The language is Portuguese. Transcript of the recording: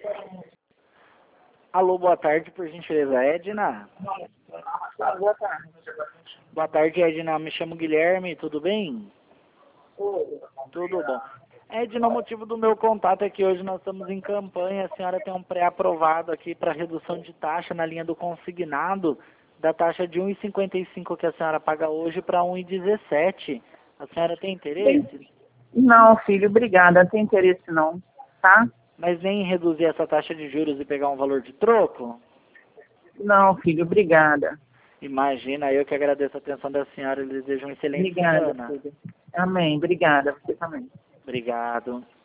Alô, boa tarde, por gentileza, Edna? Boa tarde. Boa tarde, Edna. Me chamo Guilherme, tudo bem? Oi. Tudo bom. Edna, o motivo do meu contato é que hoje nós estamos em campanha. A senhora tem um pré-aprovado aqui para redução de taxa na linha do consignado, da taxa de 1,55 que a senhora paga hoje para 1,17. A senhora tem interesse? Não, filho, obrigada. Não tem interesse não, tá? Mas nem em reduzir essa taxa de juros e pegar um valor de troco? Não, filho, obrigada. Imagina, eu que agradeço a atenção da senhora e desejo uma excelente Obrigada, semana. filho. Amém, obrigada. Você também. Obrigado.